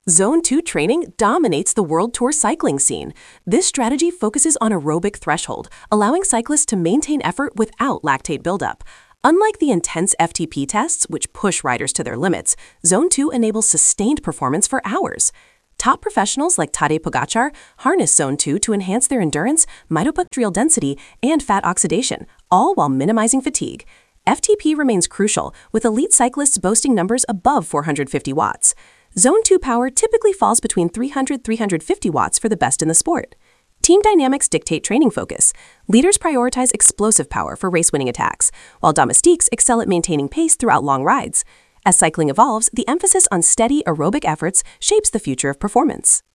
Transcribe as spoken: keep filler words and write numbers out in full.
Zone two training dominates the World Tour cycling scene. This strategy focuses on aerobic threshold, allowing cyclists to maintain effort without lactate buildup. Unlike the intense F T P tests, which push riders to their limits, Zone two enables sustained performance for hours. Top professionals like Tadej Pogacar harness Zone two to enhance their endurance, mitochondrial density, and fat oxidation, all while minimizing fatigue. F T P remains crucial, with elite cyclists boasting numbers above four hundred fifty watts. Zone two power typically falls between three hundred to three hundred fifty watts for the best in the sport. Team dynamics dictate training focus. Leaders prioritize explosive power for race-winning attacks, while domestiques excel at maintaining pace throughout long rides. As cycling evolves, the emphasis on steady aerobic efforts shapes the future of performance.